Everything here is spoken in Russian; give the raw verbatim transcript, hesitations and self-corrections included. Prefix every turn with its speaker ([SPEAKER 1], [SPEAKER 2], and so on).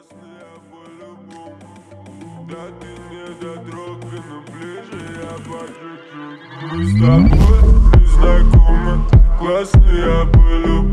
[SPEAKER 1] классная по-любому. Да ты не дотрога, но ближе я по чуть-чуть. Мы с тобой не знакомы, классная по-любому.